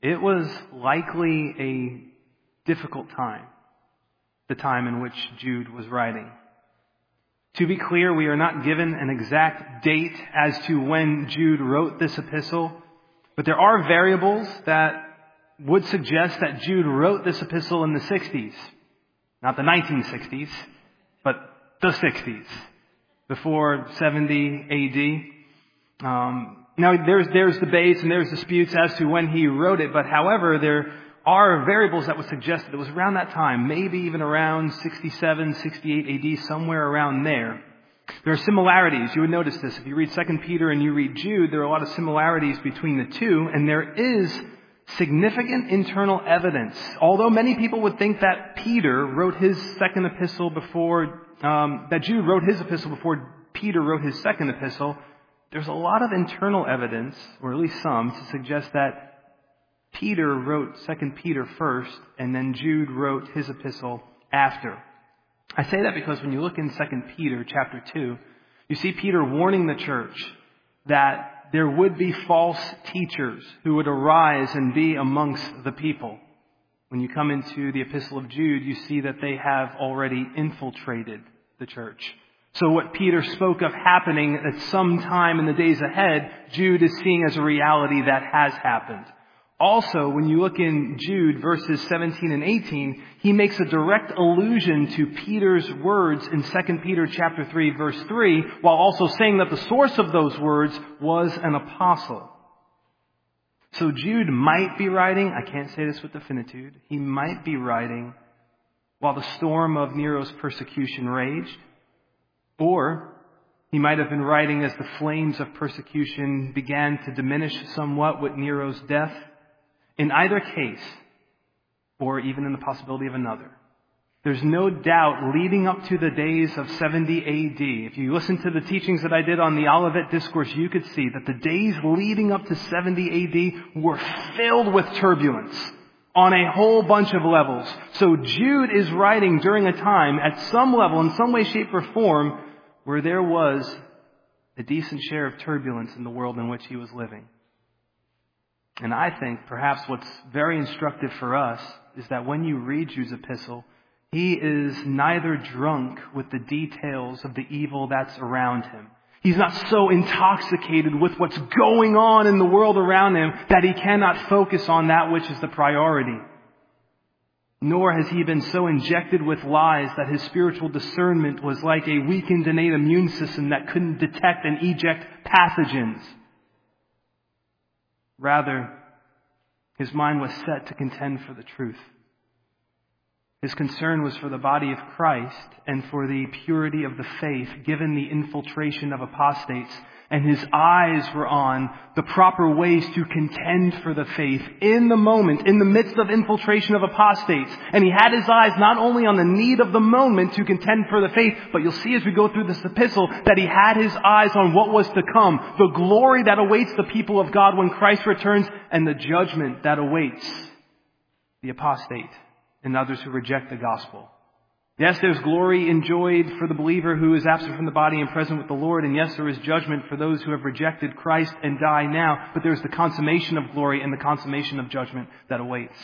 It was likely a difficult time, the time in which Jude was writing. To be clear, we are not given an exact date as to when Jude wrote this epistle, but there are variables that would suggest that Jude wrote this epistle in the 60s. Not the 1960s, but the 60s, before 70 AD. Now, there's debates and there's disputes as to when he wrote it, but however, there are variables that would suggest that it was around that time, maybe even around 67, 68 AD, somewhere around there. There are similarities. You would notice this. If you read 2 Peter and you read Jude, there are a lot of similarities between the two, and there is significant internal evidence. Although many people would think that Peter wrote his second epistle before, that Jude wrote his epistle before Peter wrote his second epistle, there's a lot of internal evidence, or at least some, to suggest that Peter wrote 2 Peter first, and then Jude wrote his epistle after. I say that because when you look in 2 Peter chapter 2, you see Peter warning the church that there would be false teachers who would arise and be amongst the people. When you come into the epistle of Jude, you see that they have already infiltrated the church. So what Peter spoke of happening at some time in the days ahead, Jude is seeing as a reality that has happened. Also, when you look in Jude verses 17 and 18, he makes a direct allusion to Peter's words in 2 Peter chapter 3 verse 3, while also saying that the source of those words was an apostle. So Jude might be writing, I can't say this with definitude, he might be writing while the storm of Nero's persecution raged, or he might have been writing as the flames of persecution began to diminish somewhat with Nero's death. In either case, or even in the possibility of another, there's no doubt leading up to the days of 70 AD. If you listen to the teachings that I did on the Olivet Discourse, you could see that the days leading up to 70 AD were filled with turbulence on a whole bunch of levels. So Jude is writing during a time, at some level, in some way, shape, or form, where there was a decent share of turbulence in the world in which he was living. And I think perhaps what's very instructive for us is that when you read Jude's epistle, he is neither drunk with the details of the evil that's around him. He's not so intoxicated with what's going on in the world around him that he cannot focus on that which is the priority. Nor has he been so injected with lies that his spiritual discernment was like a weakened innate immune system that couldn't detect and eject pathogens. Rather, his mind was set to contend for the truth. His concern was for the body of Christ and for the purity of the faith, given the infiltration of apostates. And his eyes were on the proper ways to contend for the faith in the moment, in the midst of infiltration of apostates. And he had his eyes not only on the need of the moment to contend for the faith, but you'll see as we go through this epistle that he had his eyes on what was to come, the glory that awaits the people of God when Christ returns, and the judgment that awaits the apostate and others who reject the gospel. Yes, there's glory enjoyed for the believer who is absent from the body and present with the Lord. And yes, there is judgment for those who have rejected Christ and die now. But there's the consummation of glory and the consummation of judgment that awaits.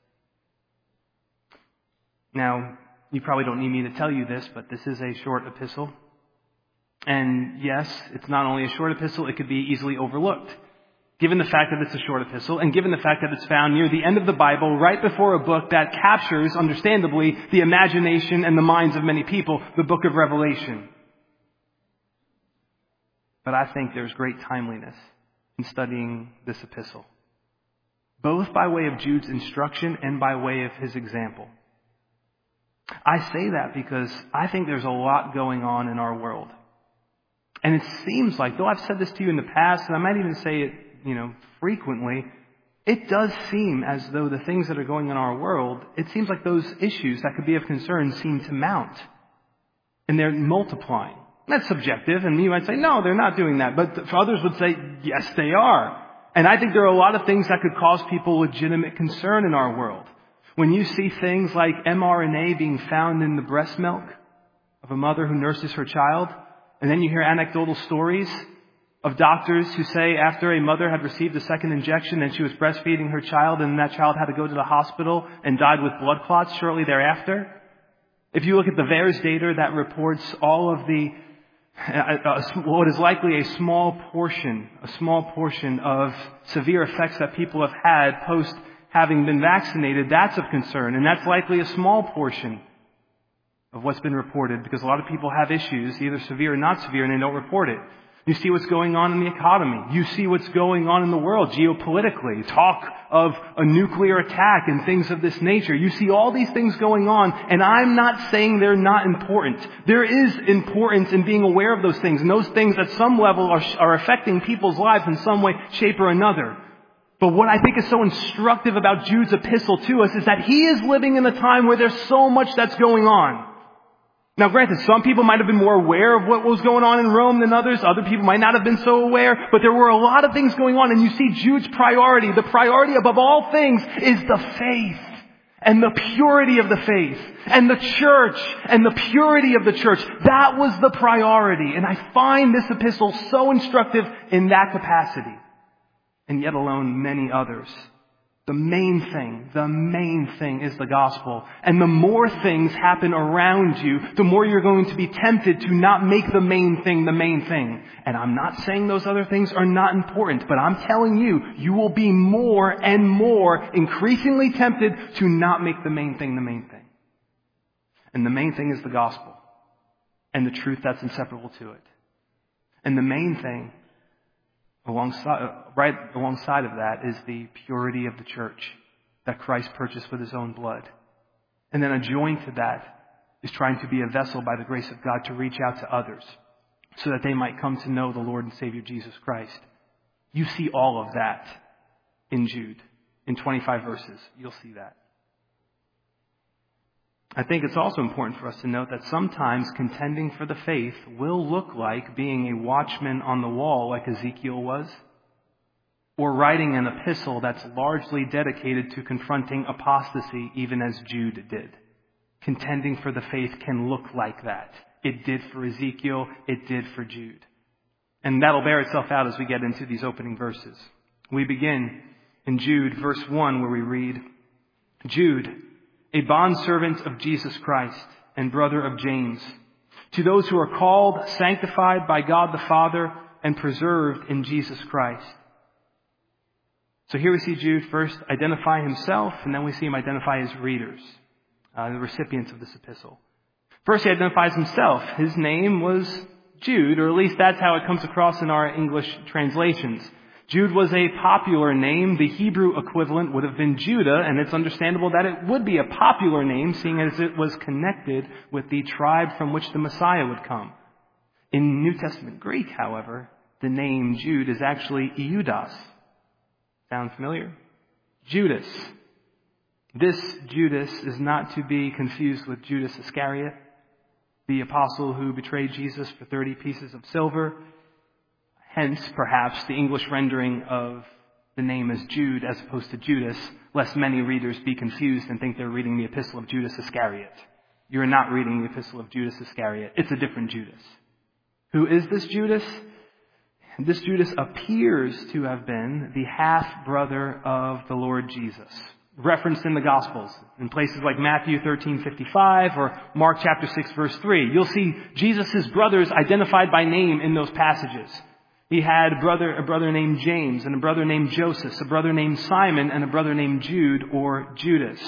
Now, you probably don't need me to tell you this, but this is a short epistle. And yes, it's not only a short epistle, it could be easily overlooked. Given the fact that it's a short epistle, and given the fact that it's found near the end of the Bible, right before a book that captures, understandably, the imagination and the minds of many people, the book of Revelation. But I think there's great timeliness in studying this epistle, both by way of Jude's instruction and by way of his example. I say that because I think there's a lot going on in our world. And it seems like, though I've said this to you in the past, and I might even say it frequently, it does seem as though the things that are going on in our world, it seems like those issues that could be of concern seem to mount. And they're multiplying. That's subjective, and you might say, no, they're not doing that. But others would say, yes, they are. And I think there are a lot of things that could cause people legitimate concern in our world. When you see things like mRNA being found in the breast milk of a mother who nurses her child, and then you hear anecdotal stories of doctors who say after a mother had received a second injection and she was breastfeeding her child and that child had to go to the hospital and died with blood clots shortly thereafter. If you look at the VAERS data that reports all of the, what is likely a small portion of severe effects that people have had post having been vaccinated, that's of concern. And that's likely a small portion of what's been reported because a lot of people have issues, either severe or not severe, and they don't report it. You see what's going on in the economy. You see what's going on in the world geopolitically. Talk of a nuclear attack and things of this nature. You see all these things going on, and I'm not saying they're not important. There is importance in being aware of those things, and those things at some level are affecting people's lives in some way, shape, or another. But what I think is so instructive about Jude's epistle to us is that he is living in a time where there's so much that's going on. Now granted, some people might have been more aware of what was going on in Rome than others. Other people might not have been so aware. But there were a lot of things going on. And you see Jude's priority. The priority above all things is the faith. And the purity of the faith. And the church. And the purity of the church. That was the priority. And I find this epistle so instructive in that capacity. And yet alone many others. The main thing is the gospel. And the more things happen around you, the more you're going to be tempted to not make the main thing the main thing. And I'm not saying those other things are not important, but I'm telling you, you will be more and more increasingly tempted to not make the main thing the main thing. And the main thing is the gospel. And the truth that's inseparable to it. And the main thing right alongside of that is the purity of the church that Christ purchased with his own blood. And then adjoined to that is trying to be a vessel by the grace of God to reach out to others so that they might come to know the Lord and Savior Jesus Christ. You see all of that in Jude. In 25 verses, you'll see that. I think it's also important for us to note that sometimes contending for the faith will look like being a watchman on the wall like Ezekiel was, or writing an epistle that's largely dedicated to confronting apostasy even as Jude did. Contending for the faith can look like that. It did for Ezekiel, it did for Jude. And that'll bear itself out as we get into these opening verses. We begin in Jude, verse 1, where we read, Jude, a bondservant of Jesus Christ and brother of James, to those who are called, sanctified by God the Father, and preserved in Jesus Christ. So here we see Jude first identify himself, and then we see him identify his readers, the recipients of this epistle. First, he identifies himself. His name was Jude, or at least that's how it comes across in our English translations. Jude was a popular name. The Hebrew equivalent would have been Judah, and it's understandable that it would be a popular name, seeing as it was connected with the tribe from which the Messiah would come. In New Testament Greek, however, the name Jude is actually Iudas. Sound familiar? Judas. This Judas is not to be confused with Judas Iscariot, the apostle who betrayed Jesus for 30 pieces of silver. Hence, perhaps, the English rendering of the name as Jude as opposed to Judas, lest many readers be confused and think they're reading the epistle of Judas Iscariot. You're not reading the epistle of Judas Iscariot. It's a different Judas. Who is this Judas? This Judas appears to have been the half-brother of the Lord Jesus, referenced in the Gospels, in places like Matthew 13:55 or Mark chapter 6, verse 3. You'll see Jesus' brothers identified by name in those passages. He had a brother named James, and a brother named Joseph, a brother named Simon, and a brother named Jude or Judas.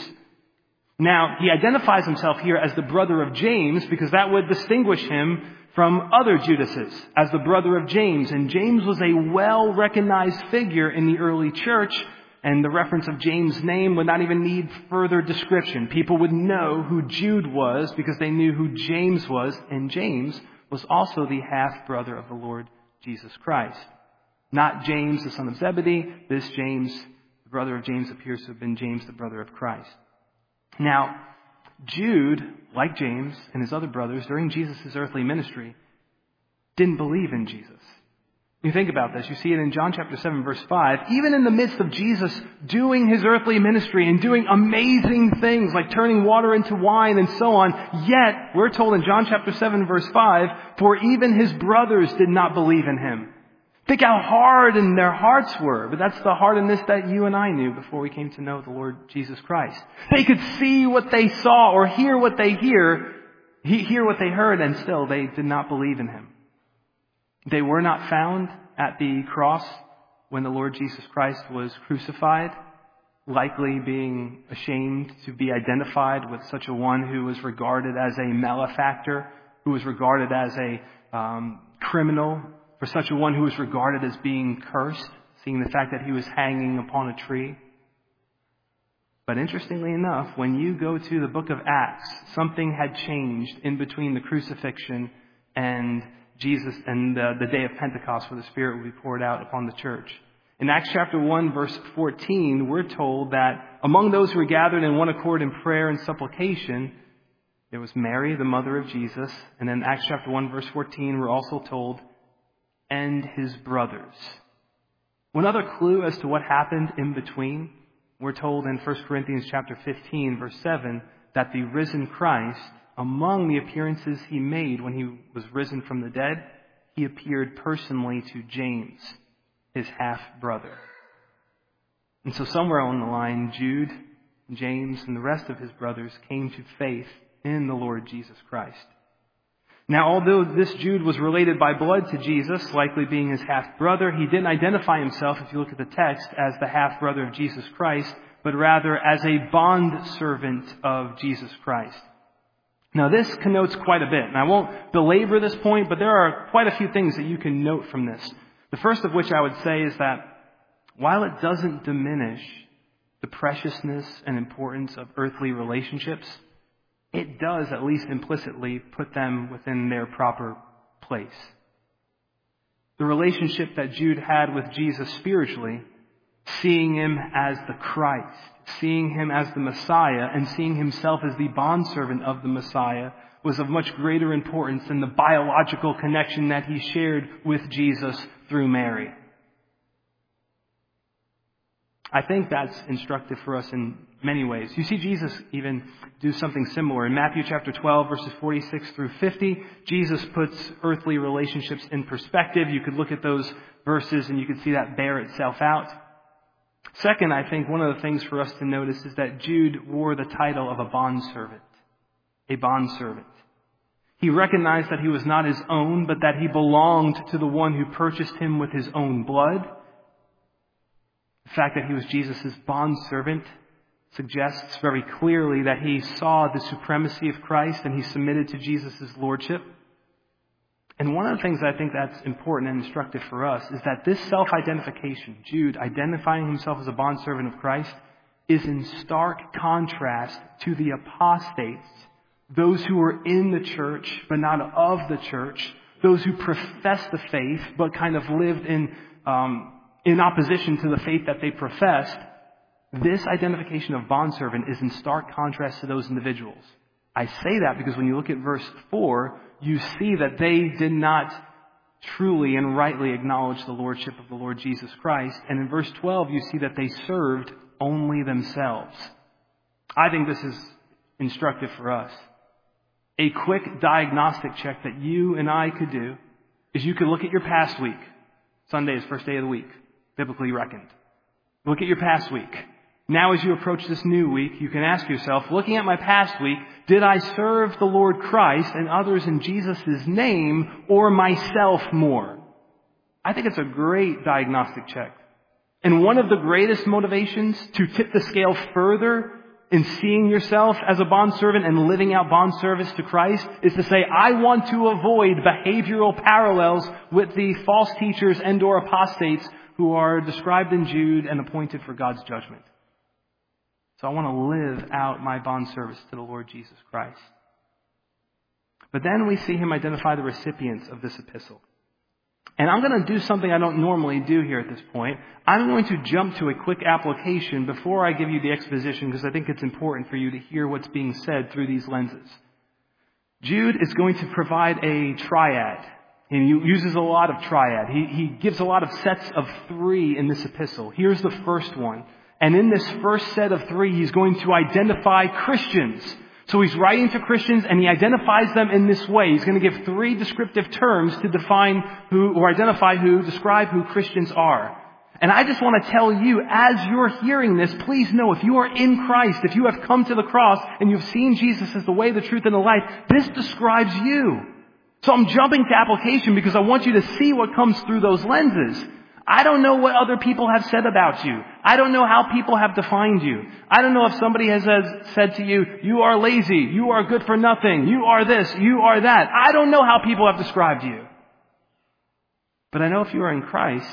Now, he identifies himself here as the brother of James because that would distinguish him from other Judases as the brother of James. And James was a well-recognized figure in the early church, and the reference of James' name would not even need further description. People would know who Jude was because they knew who James was, and James was also the half-brother of the Lord Jesus Christ. Not James, the son of Zebedee. This James, the brother of James, appears to have been James, the brother of Christ. Now, Jude, like James and his other brothers, during Jesus' earthly ministry, didn't believe in Jesus. You think about this. You see it in John chapter 7, verse 5. Even in the midst of Jesus doing his earthly ministry and doing amazing things like turning water into wine and so on, yet, we're told in John chapter 7, verse 5, for even his brothers did not believe in him. Think how hardened their hearts were. But that's the hardness that you and I knew before we came to know the Lord Jesus Christ. They could see what they saw or hear what they hear what they heard, and still they did not believe in Him. They were not found at the cross when the Lord Jesus Christ was crucified, likely being ashamed to be identified with such a one who was regarded as a malefactor, who was regarded as a criminal, for such a one who was regarded as being cursed, seeing the fact that He was hanging upon a tree. But interestingly enough, when you go to the book of Acts, something had changed in between the crucifixion and Jesus and the day of Pentecost, where the Spirit will be poured out upon the church. In Acts chapter 1, verse 14, we're told that among those who were gathered in one accord in prayer and supplication, there was Mary, the mother of Jesus. And in Acts chapter 1, verse 14, we're also told, and His brothers. One other clue as to what happened in between, we're told in 1 Corinthians chapter 15, verse 7, that the risen Christ, among the appearances He made when He was risen from the dead, He appeared personally to James, His half-brother. And so somewhere along the line, Jude, James, and the rest of his brothers came to faith in the Lord Jesus Christ. Now, although this Jude was related by blood to Jesus, likely being his half-brother, he didn't identify himself, if you look at the text, as the half-brother of Jesus Christ, but rather as a bondservant of Jesus Christ. Now, this connotes quite a bit, and I won't belabor this point, but there are quite a few things that you can note from this. The first of which I would say is that while it doesn't diminish the preciousness and importance of earthly relationships, it does at least implicitly put them within their proper place. The relationship that Jude had with Jesus spiritually, seeing Him as the Christ, seeing Him as the Messiah, and seeing himself as the bondservant of the Messiah, was of much greater importance than the biological connection that he shared with Jesus through Mary. I think that's instructive for us in many ways. You see Jesus even do something similar. In Matthew chapter 12, verses 46 through 50, Jesus puts earthly relationships in perspective. You could look at those verses and you could see that bear itself out. Second, I think one of the things for us to notice is that Jude wore the title of a bondservant. A bondservant. He recognized that he was not his own, but that he belonged to the one who purchased him with his own blood. The fact that he was Jesus' bondservant suggests very clearly that he saw the supremacy of Christ and he submitted to Jesus' lordship. And one of the things I think that's important and instructive for us is that this self-identification, Jude identifying himself as a bondservant of Christ, is in stark contrast to the apostates, those who were in the church but not of the church, those who professed the faith but kind of lived in opposition to the faith that they professed. This identification of bondservant is in stark contrast to those individuals. I say that because when you look at verse 4, you see that they did not truly and rightly acknowledge the lordship of the Lord Jesus Christ. And in verse 12, you see that they served only themselves. I think this is instructive for us. A quick diagnostic check that you and I could do is you could look at your past week. Sunday is first day of the week, biblically reckoned. Look at your past week. Now as you approach this new week, you can ask yourself, looking at my past week, did I serve the Lord Christ and others in Jesus' name or myself more? I think it's a great diagnostic check. And one of the greatest motivations to tip the scale further in seeing yourself as a bondservant and living out bondservice to Christ is to say, I want to avoid behavioral parallels with the false teachers and or apostates who are described in Jude and appointed for God's judgment. So I want to live out my bondservice to the Lord Jesus Christ. But then we see him identify the recipients of this epistle. And I'm going to do something I don't normally do here at this point. I'm going to jump to a quick application before I give you the exposition because I think it's important for you to hear what's being said through these lenses. Jude is going to provide a triad. And he uses a lot of triad. He gives a lot of sets of 3 in this epistle. Here's the first one. And in this first set of 3, he's going to identify Christians. So he's writing to Christians and he identifies them in this way. He's going to give 3 descriptive terms to describe who Christians are. And I just want to tell you, as you're hearing this, please know, if you are in Christ, if you have come to the cross and you've seen Jesus as the way, the truth, and the life, this describes you. So I'm jumping to application because I want you to see what comes through those lenses. I don't know what other people have said about you. I don't know how people have defined you. I don't know if somebody has said to you, you are lazy, you are good for nothing, you are this, you are that. I don't know how people have described you. But I know if you are in Christ,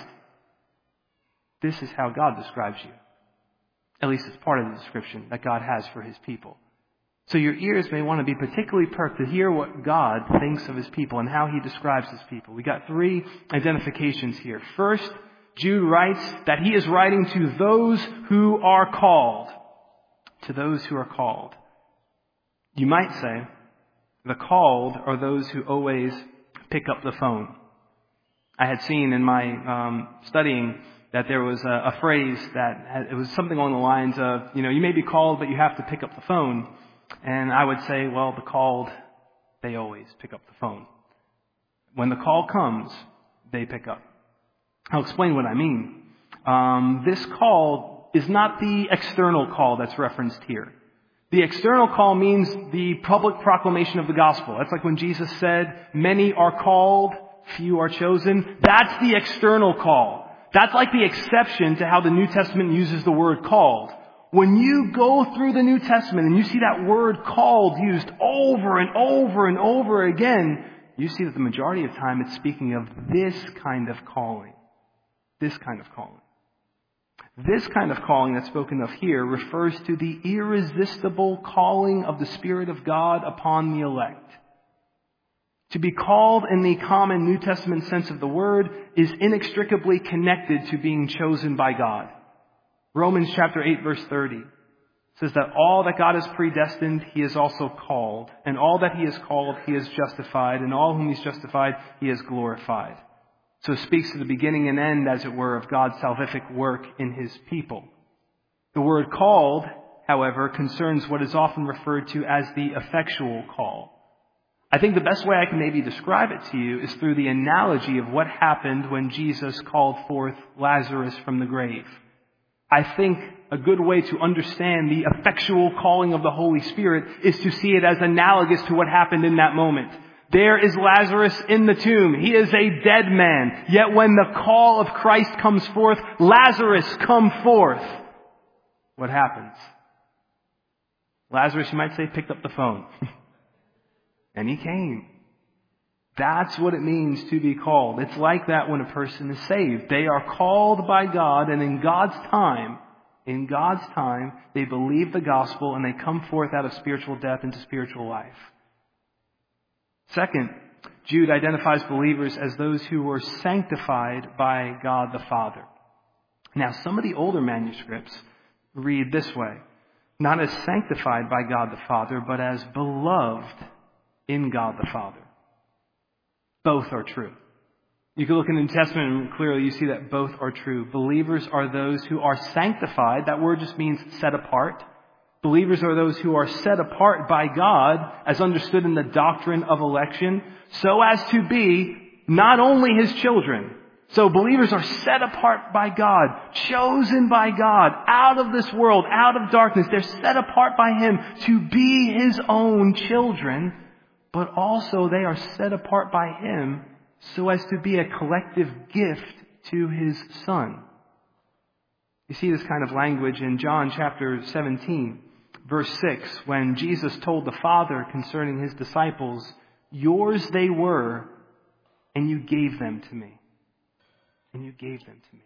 this is how God describes you. At least it's part of the description that God has for His people. So your ears may want to be particularly perked to hear what God thinks of His people and how He describes His people. We got 3 identifications here. First, Jude writes that he is writing to those who are called. To those who are called. You might say, the called are those who always pick up the phone. I had seen in my studying that there was a phrase it was something along the lines of, you may be called, but you have to pick up the phone. And I would say, well, the called, they always pick up the phone. When the call comes, they pick up. I'll explain what I mean. This call is not the external call that's referenced here. The external call means the public proclamation of the gospel. That's like when Jesus said, many are called, few are chosen. That's the external call. That's like the exception to how the New Testament uses the word called. When you go through the New Testament and you see that word called used over and over and over again, you see that the majority of time it's speaking of this kind of calling. This kind of calling. This kind of calling that's spoken of here refers to the irresistible calling of the Spirit of God upon the elect. To be called in the common New Testament sense of the word is inextricably connected to being chosen by God. Romans chapter 8 verse 30 says that all that God has predestined, He has also called. And all that He has called, He has justified. And all whom He's justified, He has glorified. So it speaks to the beginning and end, as it were, of God's salvific work in His people. The word called, however, concerns what is often referred to as the effectual call. I think the best way I can maybe describe it to you is through the analogy of what happened when Jesus called forth Lazarus from the grave. I think a good way to understand the effectual calling of the Holy Spirit is to see it as analogous to what happened in that moment. There is Lazarus in the tomb. He is a dead man. Yet when the call of Christ comes forth, Lazarus, come forth. What happens? Lazarus, you might say, picked up the phone. And he came. That's what it means to be called. It's like that when a person is saved. They are called by God, and in God's time, they believe the gospel and they come forth out of spiritual death into spiritual life. Second, Jude identifies believers as those who were sanctified by God the Father. Now, some of the older manuscripts read this way: not as sanctified by God the Father, but as beloved in God the Father. Both are true. You can look in the New Testament and clearly you see that both are true. Believers are those who are sanctified. That word just means set apart. Believers are those who are set apart by God, as understood in the doctrine of election, so as to be not only His children. So believers are set apart by God, chosen by God, out of this world, out of darkness. They're set apart by Him to be His own children, but also they are set apart by Him so as to be a collective gift to His Son. You see this kind of language in John chapter 17, verse 6, when Jesus told the Father concerning His disciples, yours they were, and you gave them to me. And you gave them to me.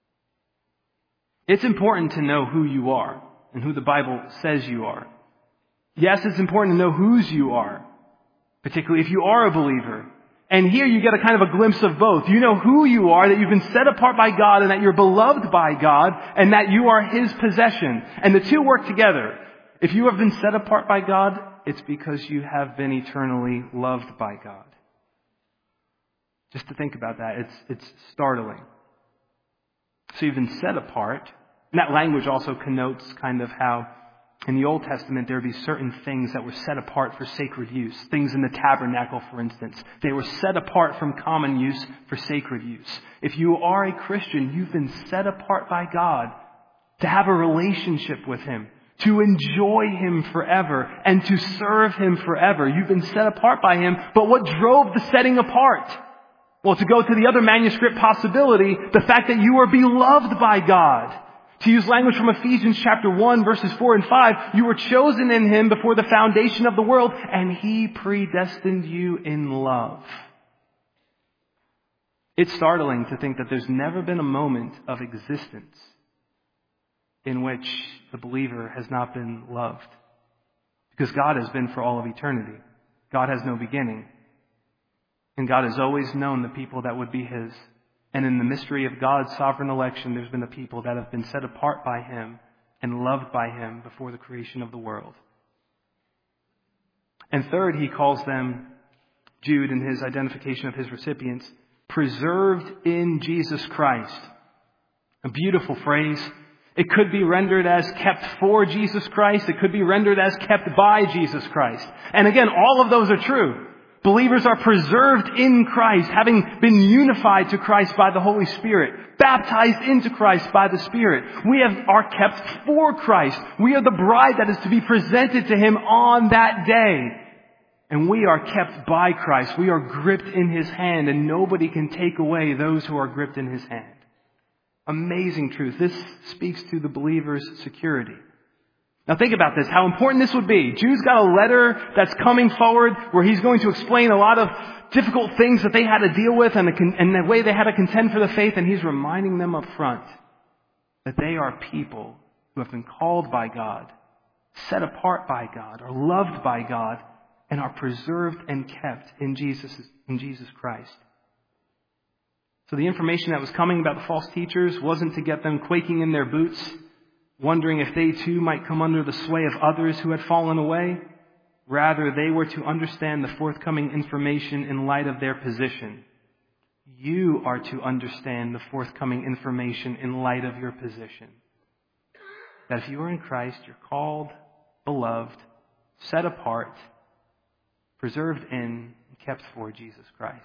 It's important to know who you are and who the Bible says you are. Yes, it's important to know whose you are, particularly if you are a believer. And here you get a kind of a glimpse of both. You know who you are, that you've been set apart by God and that you're beloved by God and that you are His possession. And the two work together. If you have been set apart by God, it's because you have been eternally loved by God. Just to think about that, it's startling. So you've been set apart. And that language also connotes kind of how In the Old Testament, there would be certain things that were set apart for sacred use. Things in the tabernacle, for instance. They were set apart from common use for sacred use. If you are a Christian, you've been set apart by God to have a relationship with Him, to enjoy Him forever, and to serve Him forever. You've been set apart by Him, but what drove the setting apart? Well, to go to the other manuscript possibility, the fact that you are beloved by God. To use language from Ephesians chapter 1, verses 4 and 5, you were chosen in Him before the foundation of the world, and He predestined you in love. It's startling to think that there's never been a moment of existence in which the believer has not been loved. Because God has been for all of eternity. God has no beginning. And God has always known the people that would be His. And in the mystery of God's sovereign election, there's been a people that have been set apart by Him and loved by Him before the creation of the world. And third, he calls them, Jude in his identification of his recipients, preserved in Jesus Christ. A beautiful phrase. It could be rendered as kept for Jesus Christ. It could be rendered as kept by Jesus Christ. And again, all of those are true. Believers are preserved in Christ, having been unified to Christ by the Holy Spirit, baptized into Christ by the Spirit. We are kept for Christ. We are the bride that is to be presented to Him on that day. And we are kept by Christ. We are gripped in His hand, and nobody can take away those who are gripped in His hand. Amazing truth. This speaks to the believer's security. Now think about this, how important this would be. Jude's got a letter that's coming forward where he's going to explain a lot of difficult things that they had to deal with and the way they had to contend for the faith. And he's reminding them up front that they are people who have been called by God, set apart by God, are loved by God, and are preserved and kept in Jesus Christ. So the information that was coming about the false teachers wasn't to get them quaking in their boots, wondering if they too might come under the sway of others who had fallen away. Rather, they were to understand the forthcoming information in light of their position. You are to understand the forthcoming information in light of your position. That if you are in Christ, you're called, beloved, set apart, preserved in, and kept for Jesus Christ.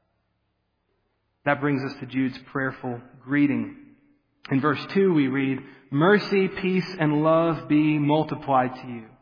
That brings us to Jude's prayerful greeting. In verse 2 we read, "Mercy, peace, and love be multiplied to you."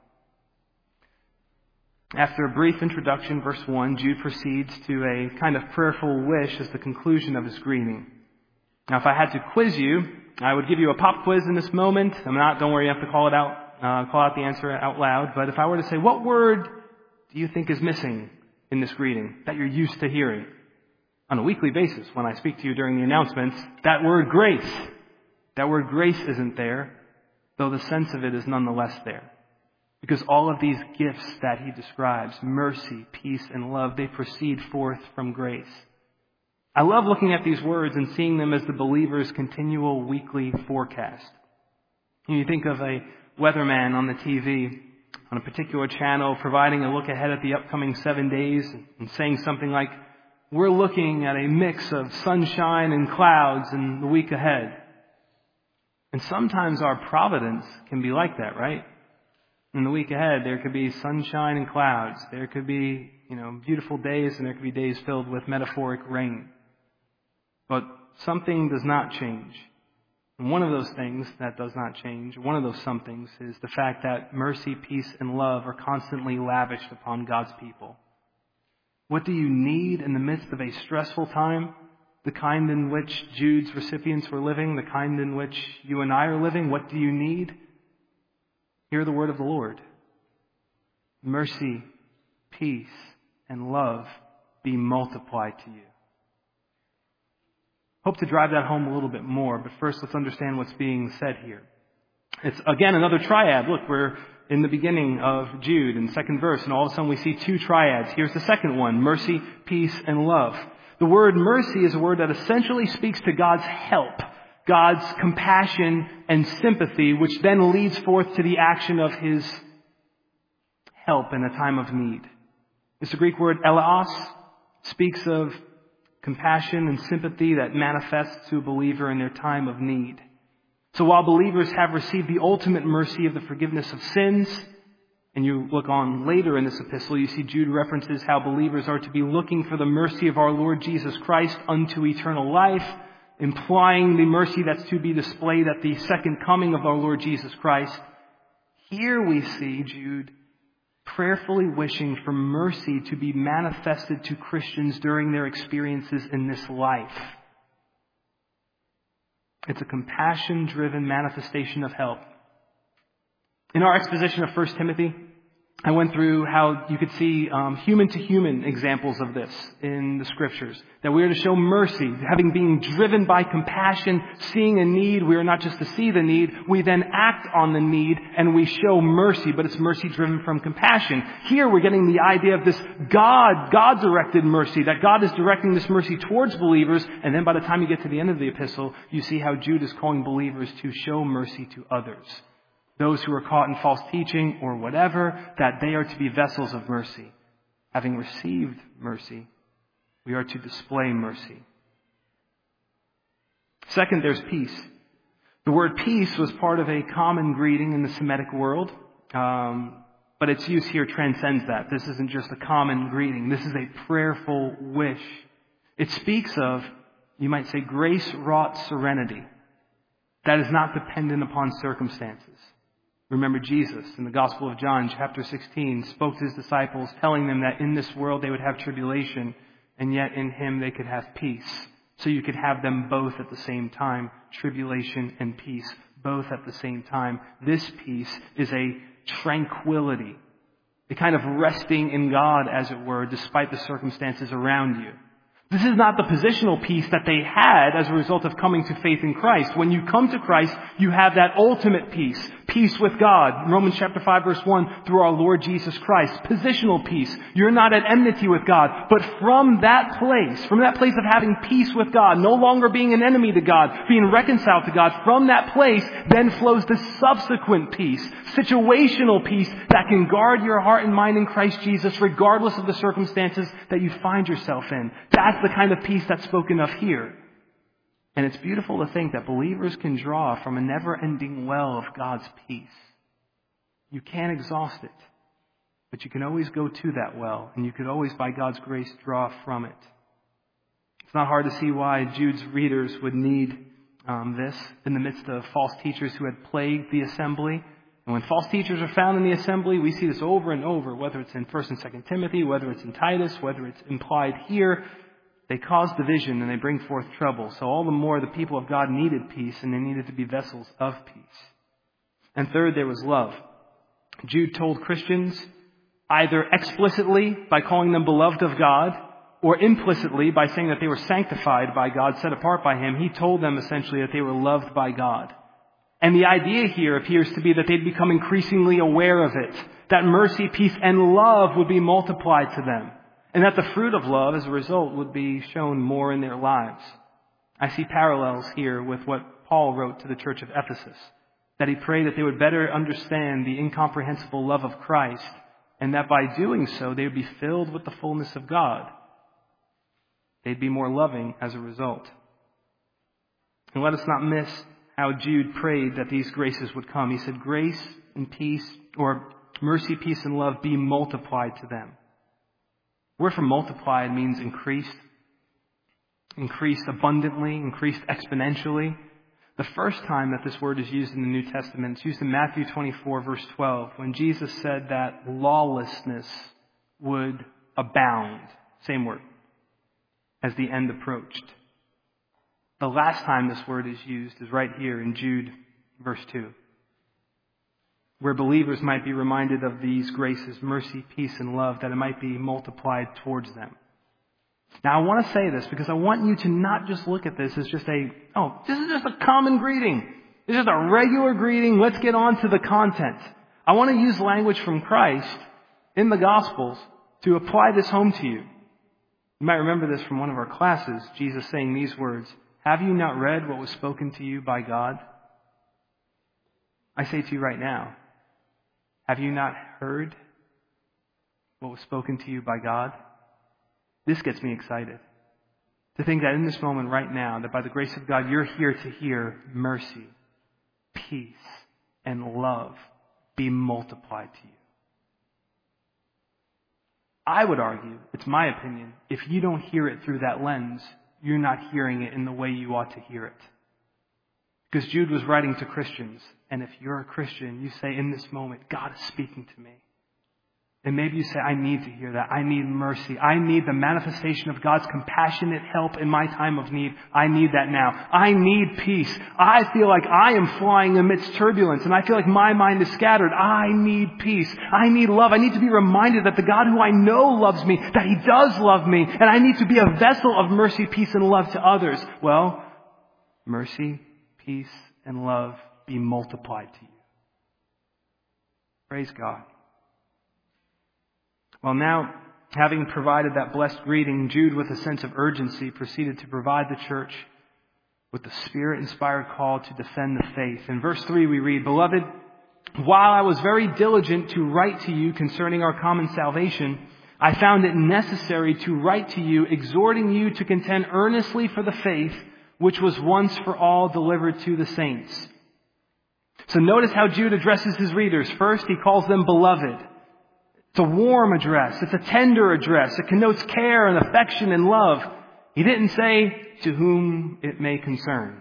After a brief introduction, verse 1, Jude proceeds to a kind of prayerful wish as the conclusion of his greeting. Now, if I had to quiz you, I would give you a pop quiz in this moment. Don't worry, you have to call out the answer out loud. But if I were to say, what word do you think is missing in this greeting that you're used to hearing on a weekly basis when I speak to you during the announcements? That word grace. That word grace isn't there, though the sense of it is nonetheless there. Because all of these gifts that he describes, mercy, peace, and love, they proceed forth from grace. I love looking at these words and seeing them as the believer's continual weekly forecast. You think of a weatherman on the TV, on a particular channel, providing a look ahead at the upcoming 7 days and saying something like, "We're looking at a mix of sunshine and clouds in the week ahead." And sometimes our providence can be like that, right? In the week ahead, there could be sunshine and clouds. There could be, beautiful days, and there could be days filled with metaphoric rain. But something does not change. And one of those things that does not change, one of those somethings, is the fact that mercy, peace, and love are constantly lavished upon God's people. What do you need in the midst of a stressful time? The kind in which Jude's recipients were living, the kind in which you and I are living. What do you need? Hear the word of the Lord. Mercy, peace, and love be multiplied to you. Hope to drive that home a little bit more, but first let's understand what's being said here. It's again another triad. Look, we're in the beginning of Jude in the second verse, and all of a sudden we see two triads. Here's the second one, mercy, peace, and love. The word mercy is a word that essentially speaks to God's help, God's compassion and sympathy, which then leads forth to the action of His help in a time of need. It's the Greek word eleos, speaks of compassion and sympathy that manifests to a believer in their time of need. So while believers have received the ultimate mercy of the forgiveness of sins, and you look on later in this epistle, you see Jude references how believers are to be looking for the mercy of our Lord Jesus Christ unto eternal life, implying the mercy that's to be displayed at the second coming of our Lord Jesus Christ. Here we see Jude prayerfully wishing for mercy to be manifested to Christians during their experiences in this life. It's a compassion-driven manifestation of help. In our exposition of 1 Timothy, I went through how you could see human-to-human examples of this in the Scriptures. That we are to show mercy, having been driven by compassion, seeing a need. We are not just to see the need, we then act on the need and we show mercy, but it's mercy driven from compassion. Here we're getting the idea of this God-directed mercy, that God is directing this mercy towards believers, and then by the time you get to the end of the epistle, you see how Jude is calling believers to show mercy to others. Those who are caught in false teaching or whatever, that they are to be vessels of mercy. Having received mercy, we are to display mercy. Second, there's peace. The word peace was part of a common greeting in the Semitic world, but its use here transcends that. This isn't just a common greeting. This is a prayerful wish. It speaks of, you might say, grace-wrought serenity that is not dependent upon circumstances. Remember, Jesus in the Gospel of John, chapter 16, spoke to his disciples, telling them that in this world they would have tribulation, and yet in him they could have peace. So you could have them both at the same time, tribulation and peace, both at the same time. This peace is a tranquility, a kind of resting in God, as it were, despite the circumstances around you. This is not the positional peace that they had as a result of coming to faith in Christ. When you come to Christ, you have that ultimate peace. Peace with God. Romans chapter 5 verse 1, through our Lord Jesus Christ. Positional peace. You're not at enmity with God. But from that place of having peace with God, no longer being an enemy to God, being reconciled to God, from that place then flows the subsequent peace. Situational peace that can guard your heart and mind in Christ Jesus regardless of the circumstances that you find yourself in. That's the kind of peace that's spoken of here. And it's beautiful to think that believers can draw from a never-ending well of God's peace. You can't exhaust it, but you can always go to that well, and you could always, by God's grace, draw from it. It's not hard to see why Jude's readers would need this in the midst of false teachers who had plagued the assembly. And when false teachers are found in the assembly, we see this over and over, whether it's in 1 and 2 Timothy, whether it's in Titus, whether it's implied here. They cause division and they bring forth trouble. So all the more the people of God needed peace, and they needed to be vessels of peace. And third, there was love. Jude told Christians either explicitly by calling them beloved of God, or implicitly by saying that they were sanctified by God, set apart by Him. He told them essentially that they were loved by God. And the idea here appears to be that they'd become increasingly aware of it. That mercy, peace, and love would be multiplied to them. And that the fruit of love, as a result, would be shown more in their lives. I see parallels here with what Paul wrote to the church of Ephesus. That he prayed that they would better understand the incomprehensible love of Christ, and that by doing so, they would be filled with the fullness of God. They'd be more loving as a result. And let us not miss how Jude prayed that these graces would come. He said, grace and peace, or mercy, peace, and love be multiplied to them. The word for multiplied means increased abundantly, increased exponentially. The first time that this word is used in the New Testament, it's used in Matthew 24, verse 12, when Jesus said that lawlessness would abound. Same word. As the end approached. The last time this word is used is right here in Jude, verse 2. Where believers might be reminded of these graces, mercy, peace, and love, that it might be multiplied towards them. Now, I want to say this because I want you to not just look at this as just this is just a common greeting. This is a regular greeting. Let's get on to the content. I want to use language from Christ in the Gospels to apply this home to you. You might remember this from one of our classes, Jesus saying these words, "Have you not read what was spoken to you by God?" I say to you right now, have you not heard what was spoken to you by God? This gets me excited. To think that in this moment right now, that by the grace of God, you're here to hear mercy. peace, and love be multiplied to you. I would argue, it's my opinion, if you don't hear it through that lens, you're not hearing it in the way you ought to hear it. Because Jude was writing to Christians, and if you're a Christian, you say in this moment, God is speaking to me. And maybe you say, I need to hear that. I need mercy. I need the manifestation of God's compassionate help in my time of need. I need that now. I need peace. I feel like I am flying amidst turbulence, and I feel like my mind is scattered. I need peace. I need love. I need to be reminded that the God who I know loves me, that He does love me, and I need to be a vessel of mercy, peace, and love to others. Well, mercy, peace, and love be multiplied to you. Praise God. Well, now, having provided that blessed greeting, Jude, with a sense of urgency, proceeded to provide the church with the Spirit-inspired call to defend the faith. In verse 3 we read, Beloved, while I was very diligent to write to you concerning our common salvation, I found it necessary to write to you, exhorting you to contend earnestly for the faith which was once for all delivered to the saints. So notice how Jude addresses his readers. First, he calls them beloved. It's a warm address. It's a tender address. It connotes care and affection and love. He didn't say, to whom it may concern.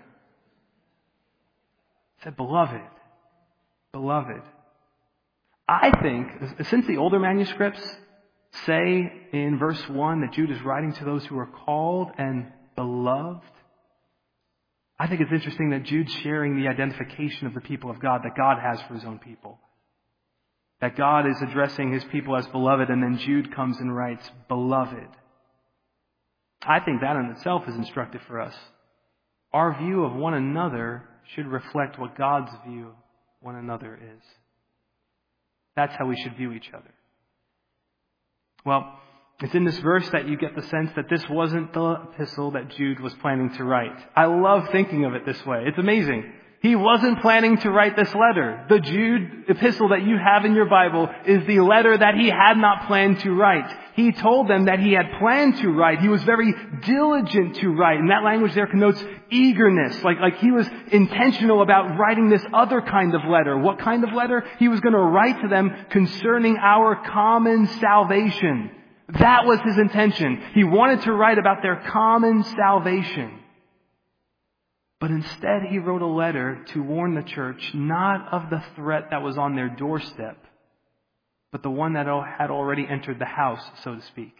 He said, beloved. Beloved. I think, since the older manuscripts say in verse 1 that Jude is writing to those who are called and beloved, I think it's interesting that Jude's sharing the identification of the people of God that God has for His own people. That God is addressing His people as beloved, and then Jude comes and writes, beloved. I think that in itself is instructive for us. Our view of one another should reflect what God's view of one another is. That's how we should view each other. Well, it's in this verse that you get the sense that this wasn't the epistle that Jude was planning to write. I love thinking of it this way. It's amazing. He wasn't planning to write this letter. The Jude epistle that you have in your Bible is the letter that he had not planned to write. He told them that he had planned to write. He was very diligent to write. And that language there connotes eagerness. Like he was intentional about writing this other kind of letter. What kind of letter? He was going to write to them concerning our common salvation. That was his intention. He wanted to write about their common salvation. But instead, he wrote a letter to warn the church not of the threat that was on their doorstep, but the one that had already entered the house, so to speak.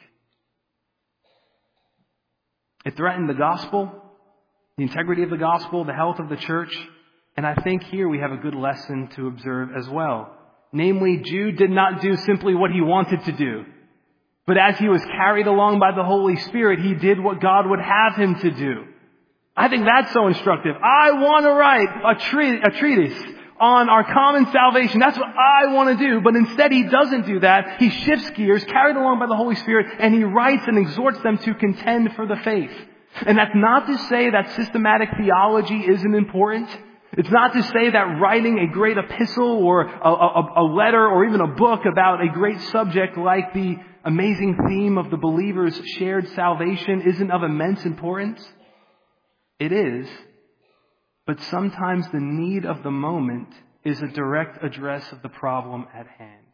It threatened the gospel, the integrity of the gospel, the health of the church, and I think here we have a good lesson to observe as well. Namely, Jude did not do simply what he wanted to do, but as he was carried along by the Holy Spirit, he did what God would have him to do. I think that's so instructive. I want to write a treatise on our common salvation. That's what I want to do. But instead he doesn't do that. He shifts gears, carried along by the Holy Spirit, and he writes and exhorts them to contend for the faith. And that's not to say that systematic theology isn't important. It's not to say that writing a great epistle or a letter or even a book about a great subject like the amazing theme of the believer's shared salvation isn't of immense importance. It is, but sometimes the need of the moment is a direct address of the problem at hand.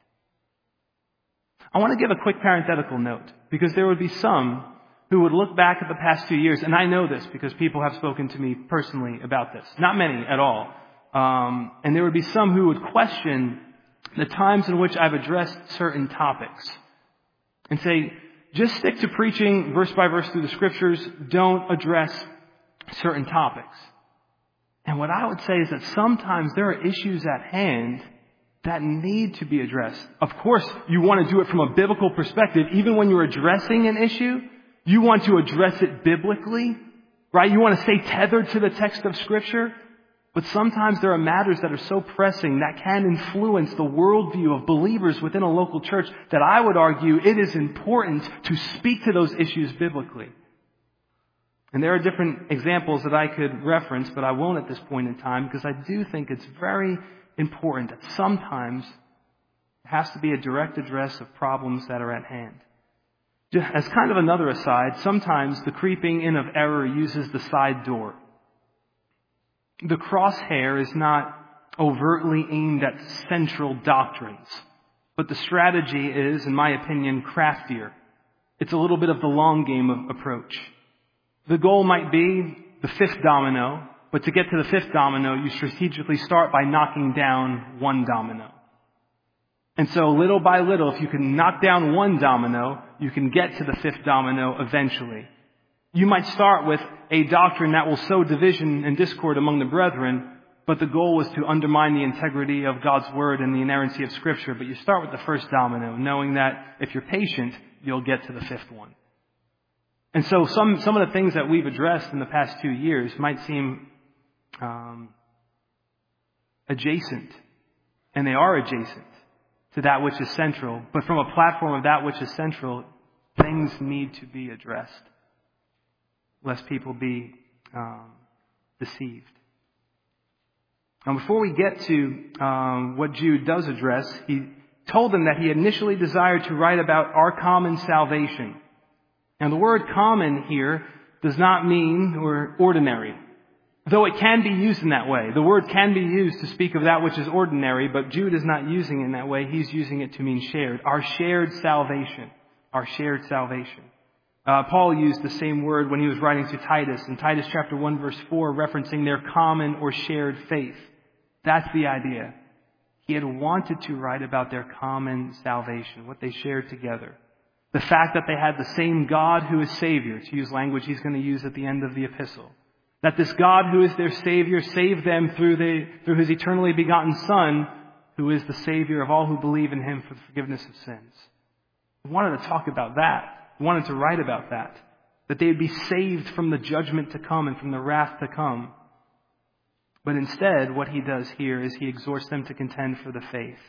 I want to give a quick parenthetical note, because there would be some who would look back at the past 2 years, and I know this because people have spoken to me personally about this. Not many at all. And there would be some who would question the times in which I've addressed certain topics and say, just stick to preaching verse by verse through the Scriptures, don't address certain topics. And what I would say is that sometimes there are issues at hand that need to be addressed. Of course, you want to do it from a biblical perspective. Even when you're addressing an issue, you want to address it biblically, right? You want to stay tethered to the text of Scripture. But sometimes there are matters that are so pressing that can influence the worldview of believers within a local church that I would argue it is important to speak to those issues biblically. And there are different examples that I could reference, but I won't at this point in time, because I do think it's very important that sometimes there has to be a direct address of problems that are at hand. Just as kind of another aside, sometimes the creeping in of error uses the side door. The crosshair is not overtly aimed at central doctrines. But the strategy is, in my opinion, craftier. It's a little bit of the long game approach. The goal might be the fifth domino, but to get to the fifth domino, you strategically start by knocking down one domino. And so little by little, if you can knock down one domino, you can get to the fifth domino eventually. You might start with a doctrine that will sow division and discord among the brethren, but the goal is to undermine the integrity of God's Word and the inerrancy of Scripture. But you start with the first domino, knowing that if you're patient, you'll get to the fifth one. And so some of the things that we've addressed in the past 2 years might seem adjacent, and they are adjacent to that which is central. But from a platform of that which is central, things need to be addressed, lest people be deceived. Now, before we get to what Jude does address, he told them that he initially desired to write about our common salvation. Now, the word common here does not mean ordinary, though it can be used in that way. The word can be used to speak of that which is ordinary, but Jude is not using it in that way. He's using it to mean shared. Our shared salvation. Our shared salvation. Paul used the same word when he was writing to Titus, in Titus chapter 1 verse 4, referencing their common or shared faith. That's the idea. He had wanted to write about their common salvation, what they shared together. The fact that they had the same God who is Savior, to use language he's going to use at the end of the epistle. That this God who is their Savior saved them through His eternally begotten Son, who is the Savior of all who believe in Him for the forgiveness of sins. We wanted to talk about that. We wanted to write about that. That they would be saved from the judgment to come and from the wrath to come. But instead, what he does here is he exhorts them to contend for the faith.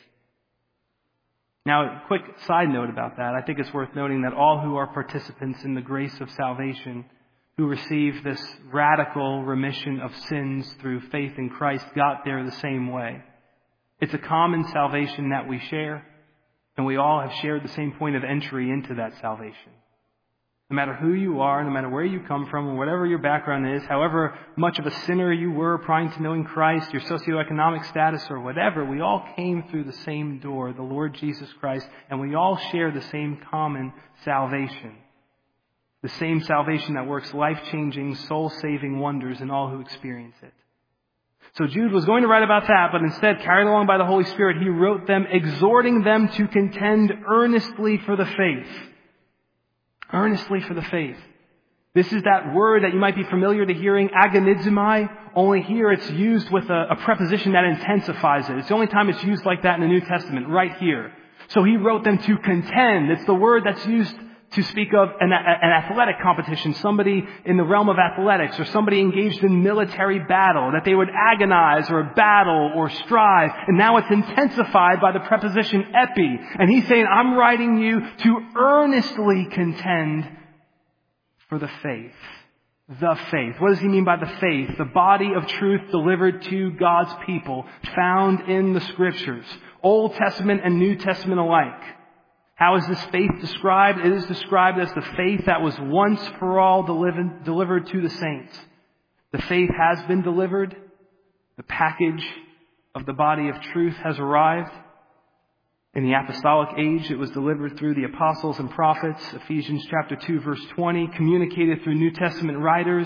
Now, a quick side note about that. I think it's worth noting that all who are participants in the grace of salvation, who receive this radical remission of sins through faith in Christ, got there the same way. It's a common salvation that we share, and we all have shared the same point of entry into that salvation. No matter who you are, no matter where you come from, or whatever your background is, however much of a sinner you were prior to knowing Christ, your socioeconomic status or whatever, we all came through the same door, the Lord Jesus Christ, and we all share the same common salvation. The same salvation that works life-changing, soul-saving wonders in all who experience it. So Jude was going to write about that, but instead, carried along by the Holy Spirit, he wrote them, exhorting them to contend earnestly for the faith. Earnestly for the faith. This is that word that you might be familiar to hearing, agonizomai, only here it's used with a preposition that intensifies it. It's the only time it's used like that in the New Testament, right here. So he wrote them to contend. It's the word that's used to speak of an athletic competition, somebody in the realm of athletics or somebody engaged in military battle, that they would agonize or battle or strive. And now it's intensified by the preposition epi. And he's saying, I'm writing you to earnestly contend for the faith. The faith. What does he mean by the faith? The body of truth delivered to God's people, found in the Scriptures, Old Testament and New Testament alike. How is this faith described? It is described as the faith that was once for all delivered to the saints. The faith has been delivered. The package of the body of truth has arrived. In the apostolic age, it was delivered through the apostles and prophets, Ephesians chapter 2, verse 20, communicated through New Testament writers,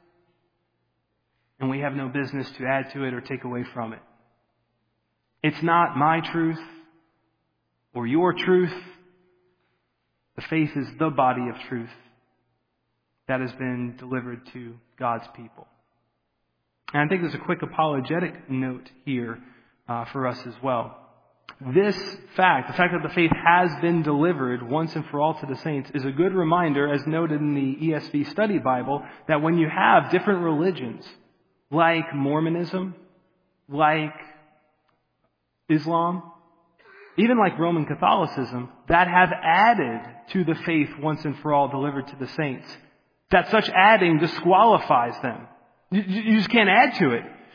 and we have no business to add to it or take away from it. It's not my truth or your truth. The faith is the body of truth that has been delivered to God's people. And I think there's a quick apologetic note here for us as well. This fact, the fact that the faith has been delivered once and for all to the saints, is a good reminder, as noted in the ESV Study Bible, that when you have different religions, like Mormonism, like Islam, even like Roman Catholicism, that have added to the faith once and for all delivered to the saints, that such adding disqualifies them. You just can't add to it.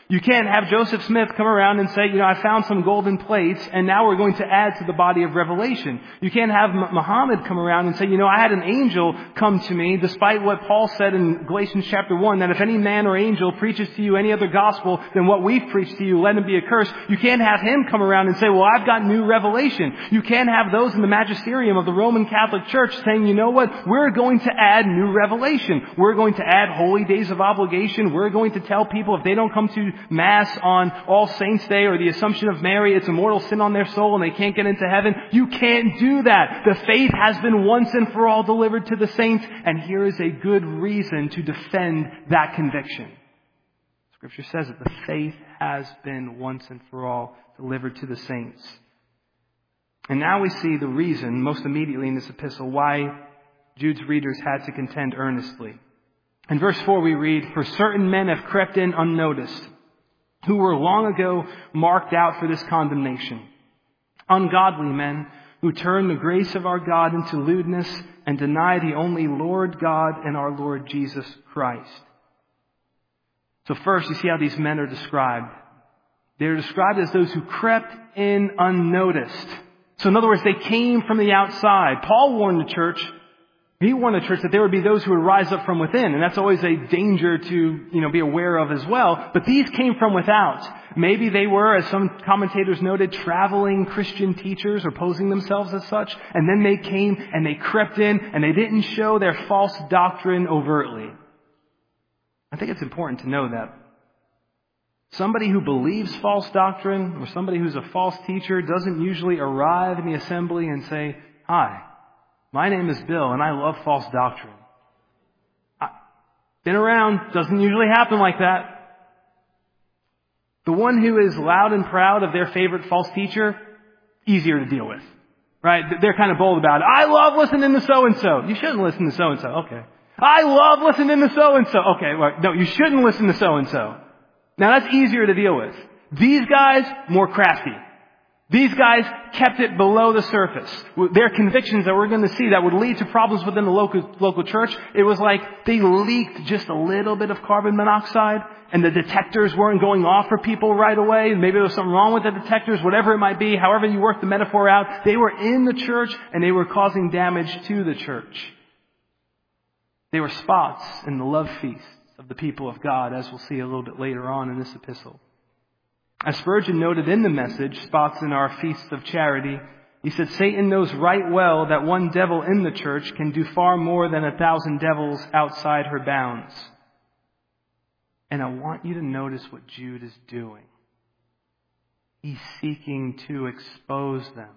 You can't have Joseph Smith come around and say, I found some golden plates and now we're going to add to the body of Revelation. You can't have Muhammad come around and say, I had an angel come to me, despite what Paul said in Galatians chapter 1, that if any man or angel preaches to you any other gospel than what we've preached to you, let him be accursed. You can't have him come around and say, well, I've got new revelation. You can't have those in the magisterium of the Roman Catholic Church saying, you know what, we're going to add new revelation. We're going to add holy days of obligation. We're going to tell people if they don't come to Mass on All Saints Day or the Assumption of Mary, it's a mortal sin on their soul and they can't get into heaven. You can't do that. The faith has been once and for all delivered to the saints, and here is a good reason to defend that conviction. Scripture says that the faith has been once and for all delivered to the saints. And now we see the reason, most immediately in this epistle, why Jude's readers had to contend earnestly. In verse 4 we read, "For certain men have crept in unnoticed, who were long ago marked out for this condemnation. Ungodly men who turn the grace of our God into lewdness and deny the only Lord God and our Lord Jesus Christ." So first, you see how these men are described. They're described as those who crept in unnoticed. So in other words, they came from the outside. Paul warned the church. He warned the church that there would be those who would rise up from within, and that's always a danger to, be aware of as well. But these came from without. Maybe they were, as some commentators noted, traveling Christian teachers or posing themselves as such, and then they came and they crept in and they didn't show their false doctrine overtly. I think it's important to know that somebody who believes false doctrine or somebody who's a false teacher doesn't usually arrive in the assembly and say, "Hi, my name is Bill and I love false doctrine." Been around, doesn't usually happen like that. The one who is loud and proud of their favorite false teacher, easier to deal with. Right? They're kind of bold about it. "I love listening to so-and-so." You shouldn't listen to so-and-so. Okay. "I love listening to so-and-so." Okay, well, no, you shouldn't listen to so-and-so. Now that's easier to deal with. These guys, more crafty. These guys kept it below the surface. Their convictions that we're going to see that would lead to problems within the local church, it was like they leaked just a little bit of carbon monoxide and the detectors weren't going off for people right away. Maybe there was something wrong with the detectors, whatever it might be, however you work the metaphor out. They were in the church and they were causing damage to the church. They were spots in the love feast of the people of God, as we'll see a little bit later on in this epistle. As Spurgeon noted in the message, Spots in Our Feasts of Charity, he said, "Satan knows right well that one devil in the church can do far more than 1,000 devils outside her bounds." And I want you to notice what Jude is doing. He's seeking to expose them.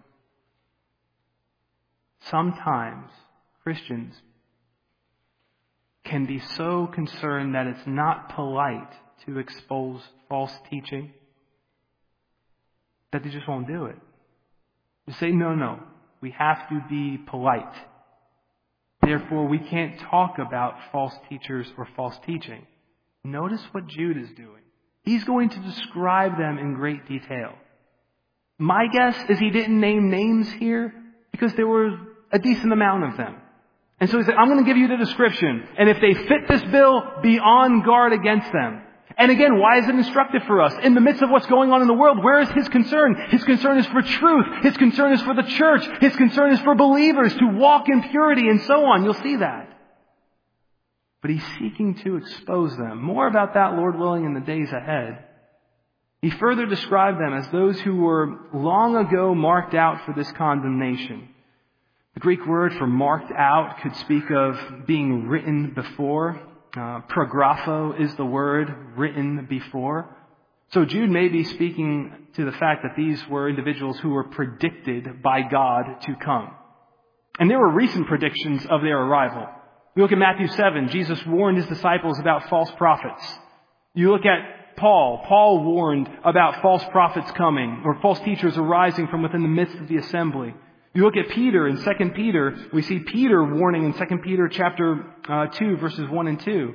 Sometimes Christians can be so concerned that it's not polite to expose false teaching that they just won't do it. They say, no, we have to be polite. Therefore, we can't talk about false teachers or false teaching. Notice what Jude is doing. He's going to describe them in great detail. My guess is he didn't name names here because there were a decent amount of them. And so he said, I'm going to give you the description. And if they fit this bill, be on guard against them. And again, why is it instructive for us? In the midst of what's going on in the world, where is his concern? His concern is for truth. His concern is for the church. His concern is for believers to walk in purity and so on. You'll see that. But he's seeking to expose them. More about that, Lord willing, in the days ahead. He further described them as those who were long ago marked out for this condemnation. The Greek word for marked out could speak of being written before. Prographo is the word, written before. So Jude may be speaking to the fact that these were individuals who were predicted by God to come. And there were recent predictions of their arrival. You look at Matthew 7, Jesus warned his disciples about false prophets. You look at Paul warned about false prophets coming, or false teachers arising from within the midst of the assembly. You look at Peter in 2 Peter, we see Peter warning in 2 Peter chapter 2, verses 1 and 2.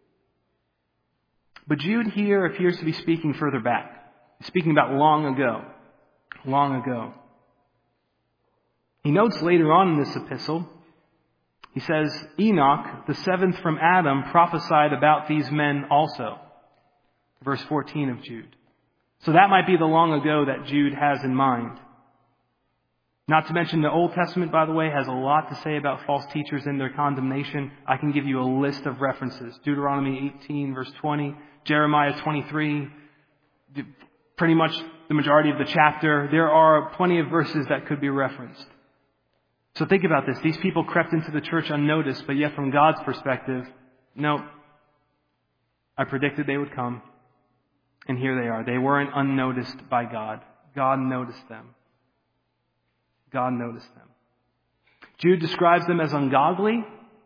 But Jude here appears to be speaking further back. He's speaking about long ago. Long ago. He notes later on in this epistle, he says, Enoch, the seventh from Adam, prophesied about these men also. verse 14 of Jude. So that might be the long ago that Jude has in mind. Not to mention the Old Testament, by the way, has a lot to say about false teachers and their condemnation. I can give you a list of references. Deuteronomy 18, verse 20, Jeremiah 23, pretty much the majority of the chapter. There are plenty of verses that could be referenced. So think about this. These people crept into the church unnoticed, but yet from God's perspective, no, I predicted they would come. And here they are. They weren't unnoticed by God. God noticed them. God noticed them. Jude describes them as ungodly.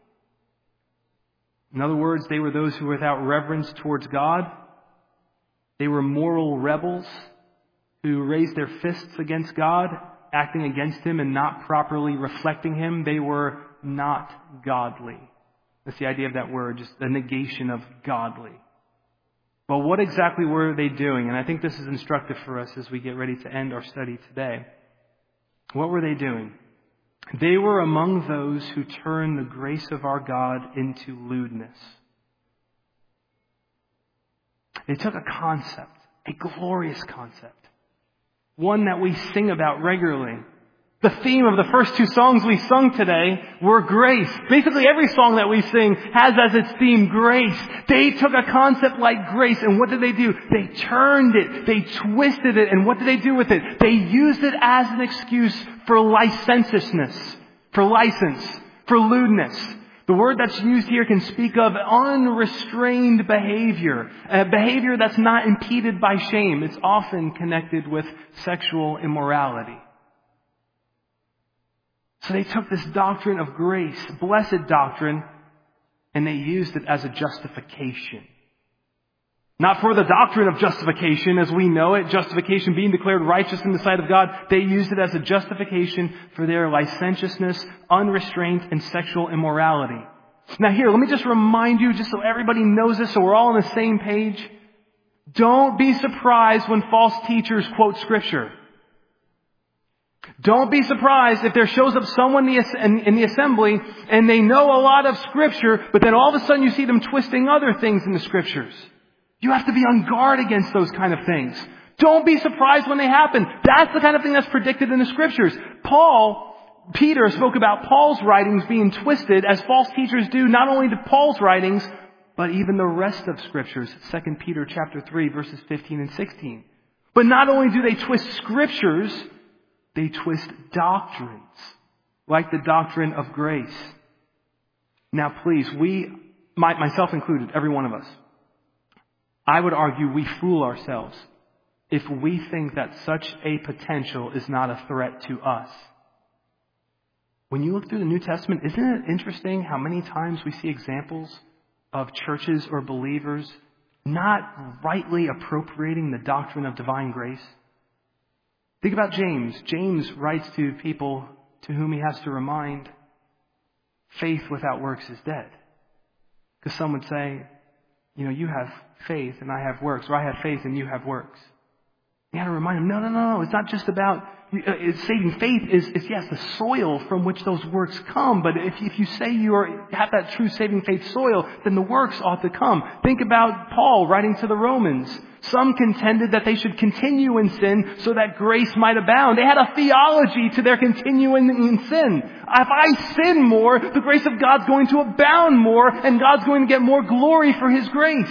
In other words, they were those who were without reverence towards God. They were moral rebels who raised their fists against God, acting against Him and not properly reflecting Him. They were not godly. That's the idea of that word, just the negation of godly. But what exactly were they doing? And I think this is instructive for us as we get ready to end our study today. What were they doing? They were among those who turned the grace of our God into lewdness. They took a concept, a glorious concept, one that we sing about regularly. The theme of the first two songs we sung today were grace. Basically every song that we sing has as its theme grace. They took a concept like grace, and what did they do? They turned it, they twisted it, and what did they do with it? They used it as an excuse for licentiousness, for license, for lewdness. The word that's used here can speak of unrestrained behavior, a behavior that's not impeded by shame. It's often connected with sexual immorality. So they took this doctrine of grace, blessed doctrine, and they used it as a justification. Not for the doctrine of justification as we know it, justification being declared righteous in the sight of God. They used it as a justification for their licentiousness, unrestraint, and sexual immorality. Now here, let me just remind you, just so everybody knows this, so we're all on the same page. Don't be surprised when false teachers quote Scripture. Don't be surprised if there shows up someone in the assembly and they know a lot of Scripture, but then all of a sudden you see them twisting other things in the Scriptures. You have to be on guard against those kind of things. Don't be surprised when they happen. That's the kind of thing that's predicted in the Scriptures. Peter spoke about Paul's writings being twisted as false teachers do not only to Paul's writings, but even the rest of Scriptures. 2 Peter chapter 3, verses 15 and 16. But not only do they twist Scriptures, they twist doctrines, like the doctrine of grace. Now please, myself included, every one of us, I would argue we fool ourselves if we think that such a potential is not a threat to us. When you look through the New Testament, isn't it interesting how many times we see examples of churches or believers not rightly appropriating the doctrine of divine grace? Think about James. James writes to people to whom he has to remind, faith without works is dead. Because some would say, you have faith and I have works, or I have faith and you have works. You got to remind them, no. It's not just about saving faith. Is yes, the soil from which those works come. But if you say you have that true saving faith soil, then the works ought to come. Think about Paul writing to the Romans. Some contended that they should continue in sin so that grace might abound. They had a theology to their continuing in sin. If I sin more, the grace of God's going to abound more, and God's going to get more glory for His grace.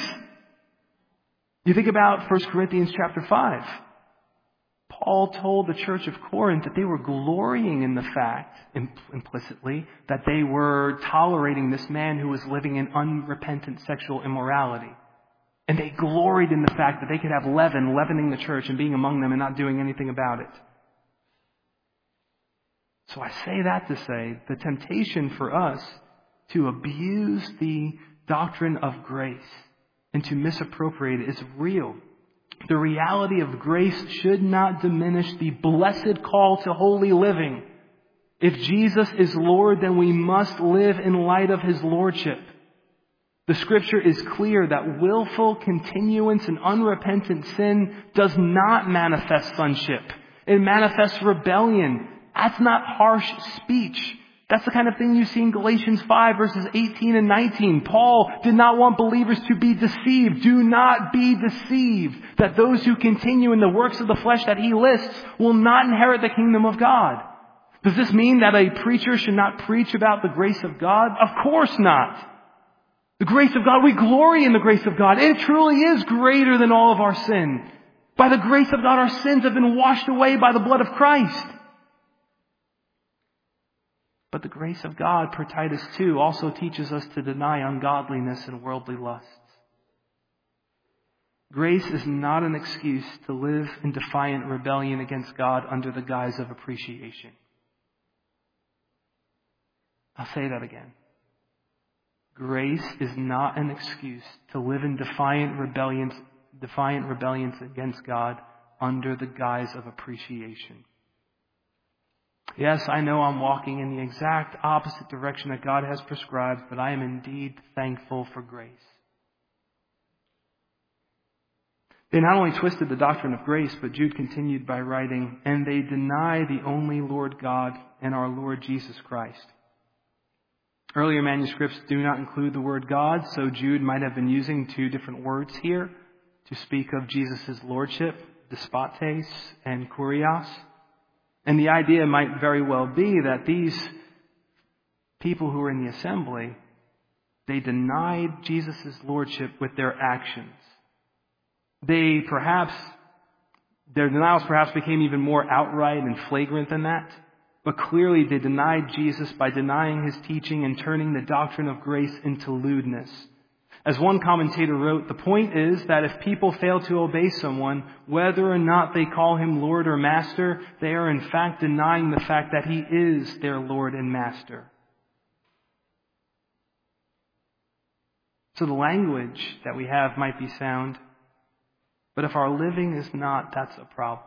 You think about 1 Corinthians chapter 5. Paul told the church of Corinth that they were glorying in the fact, implicitly, that they were tolerating this man who was living in unrepentant sexual immorality. And they gloried in the fact that they could have leavening the church and being among them and not doing anything about it. So I say that to say the temptation for us to abuse the doctrine of grace and to misappropriate it is real. The reality of grace should not diminish the blessed call to holy living. If Jesus is Lord, then we must live in light of His Lordship. The Scripture is clear that willful continuance in unrepentant sin does not manifest sonship. It manifests rebellion. That's not harsh speech. That's the kind of thing you see in Galatians 5 verses 18 and 19. Paul did not want believers to be deceived. Do not be deceived that those who continue in the works of the flesh that he lists will not inherit the kingdom of God. Does this mean that a preacher should not preach about the grace of God? Of course not. The grace of God, we glory in the grace of God. It truly is greater than all of our sin. By the grace of God, our sins have been washed away by the blood of Christ. But the grace of God, per Titus 2, also teaches us to deny ungodliness and worldly lusts. Grace is not an excuse to live in defiant rebellion against God under the guise of appreciation. I'll say that again. Grace is not an excuse to live in defiant rebellions against God under the guise of appreciation. Yes, I know I'm walking in the exact opposite direction that God has prescribed, but I am indeed thankful for grace. They not only twisted the doctrine of grace, but Jude continued by writing, and they deny the only Lord God and our Lord Jesus Christ. Earlier manuscripts do not include the word God, so Jude might have been using two different words here to speak of Jesus' lordship, despotes and kurios. And the idea might very well be that these people who were in the assembly, they denied Jesus' lordship with their actions. Their denials perhaps became even more outright and flagrant than that. But clearly they denied Jesus by denying his teaching and turning the doctrine of grace into lewdness. As one commentator wrote, the point is that if people fail to obey someone, whether or not they call him Lord or Master, they are in fact denying the fact that he is their Lord and Master. So the language that we have might be sound, but if our living is not, that's a problem.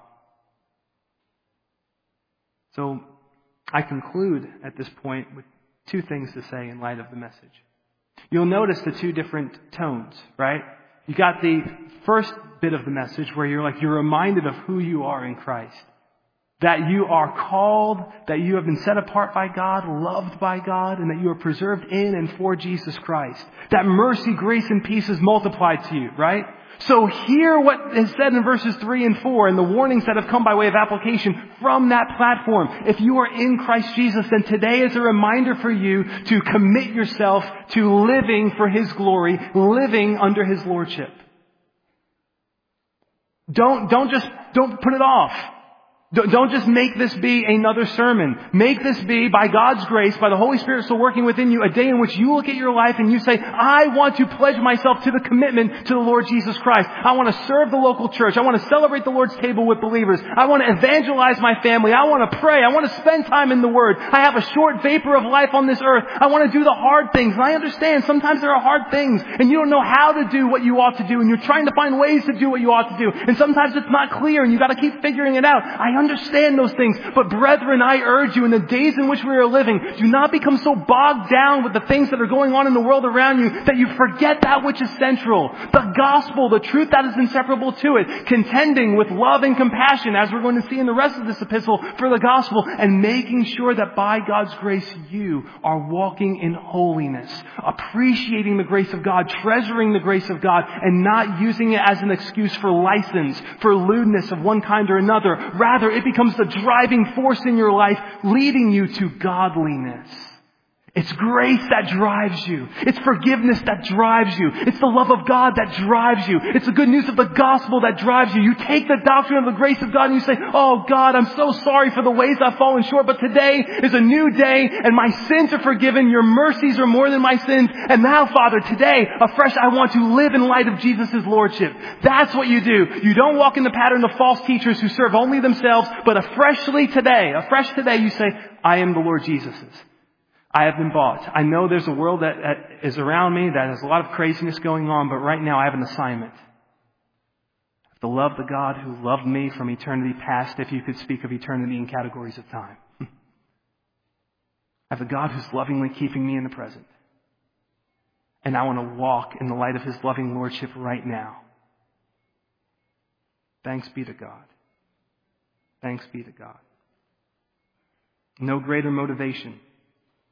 So I conclude at this point with two things to say in light of the message. You'll notice the two different tones, right? You got the first bit of the message where you're reminded of who you are in Christ. That you are called, that you have been set apart by God, loved by God, and that you are preserved in and for Jesus Christ. That mercy, grace, and peace is multiplied to you, right? So hear what is said in verses 3 and 4 and the warnings that have come by way of application from that platform. If you are in Christ Jesus, then today is a reminder for you to commit yourself to living for His glory, living under His lordship. Don't put it off. Don't just make this be another sermon. Make this be, by God's grace, by the Holy Spirit still working within you, a day in which you look at your life and you say, I want to pledge myself to the commitment to the Lord Jesus Christ. I want to serve the local church. I want to celebrate the Lord's table with believers. I want to evangelize my family. I want to pray. I want to spend time in the Word. I have a short vapor of life on this earth. I want to do the hard things. And I understand sometimes there are hard things and you don't know how to do what you ought to do and you're trying to find ways to do what you ought to do. And sometimes it's not clear and you've got to keep figuring it out. I understand those things. But brethren, I urge you in the days in which we are living, do not become so bogged down with the things that are going on in the world around you that you forget that which is central. The gospel, the truth that is inseparable to it. Contending with love and compassion, as we're going to see in the rest of this epistle, for the gospel. And making sure that by God's grace you are walking in holiness. Appreciating the grace of God, treasuring the grace of God, and not using it as an excuse for license, for lewdness of one kind or another. Rather, it becomes the driving force in your life, leading you to godliness. It's grace that drives you. It's forgiveness that drives you. It's the love of God that drives you. It's the good news of the gospel that drives you. You take the doctrine of the grace of God and you say, oh God, I'm so sorry for the ways I've fallen short, but today is a new day and my sins are forgiven. Your mercies are more than my sins. And now, Father, today, afresh, I want to live in light of Jesus' lordship. That's what you do. You don't walk in the pattern of false teachers who serve only themselves, but afresh today, you say, I am the Lord Jesus's. I have been bought. I know there's a world that is around me that has a lot of craziness going on, but right now I have an assignment. I have to love the God who loved me from eternity past, if you could speak of eternity in categories of time. I have the God who's lovingly keeping me in the present. And I want to walk in the light of His loving lordship right now. Thanks be to God. Thanks be to God. No greater motivation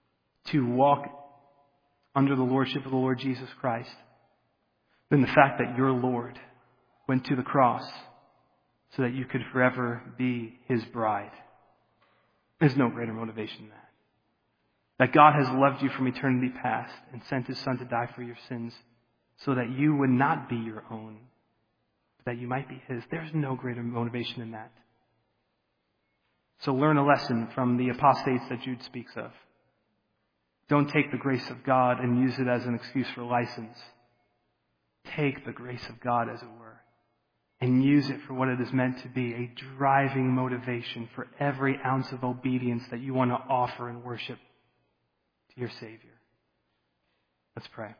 to walk under the lordship of the Lord Jesus Christ than the fact that your Lord went to the cross so that you could forever be his bride. There's no greater motivation than that. That God has loved you from eternity past and sent his Son to die for your sins so that you would not be your own, but that you might be his. There's no greater motivation than that. So learn a lesson from the apostates that Jude speaks of. Don't take the grace of God and use it as an excuse for license. Take the grace of God, as it were, and use it for what it is meant to be, a driving motivation for every ounce of obedience that you want to offer in worship to your Savior. Let's pray.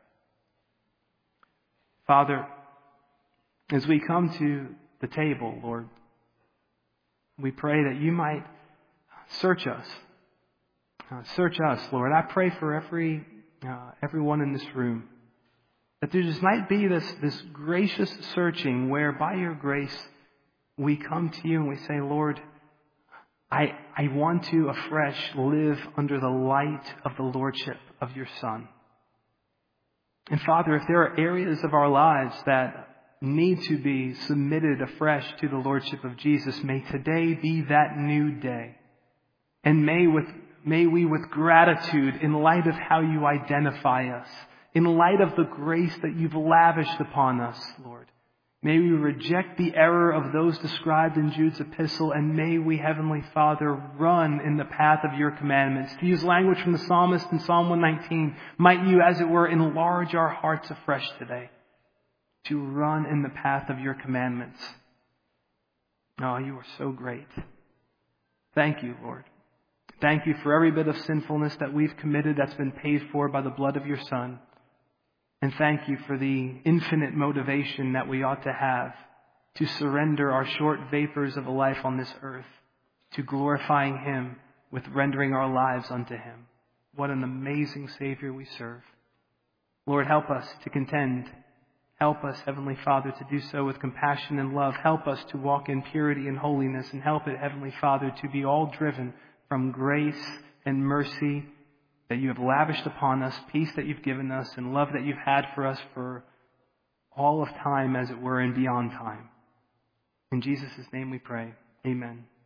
Father, as we come to the table, Lord, we pray that you might search us. Search us, Lord. I pray for everyone in this room, that there just might be this gracious searching where by your grace we come to you and we say, Lord, I want to afresh live under the light of the lordship of your Son. And Father, if there are areas of our lives that need to be submitted afresh to the lordship of Jesus, may today be that new day. And may we with gratitude, in light of how you identify us, in light of the grace that you've lavished upon us, Lord, may we reject the error of those described in Jude's epistle, and may we, Heavenly Father, run in the path of your commandments. To use language from the psalmist in Psalm 119, might you, as it were, enlarge our hearts afresh today to run in the path of your commandments. Oh, you are so great. Thank you, Lord. Thank you for every bit of sinfulness that we've committed that's been paid for by the blood of your Son. And thank you for the infinite motivation that we ought to have to surrender our short vapors of a life on this earth to glorifying him with rendering our lives unto him. What an amazing Savior we serve. Lord, help us to contend. Help us, Heavenly Father, to do so with compassion and love. Help us to walk in purity and holiness, and help it, Heavenly Father, to be all driven from grace and mercy that you have lavished upon us, peace that you've given us, and love that you've had for us for all of time, as it were, and beyond time. In Jesus' name we pray. Amen.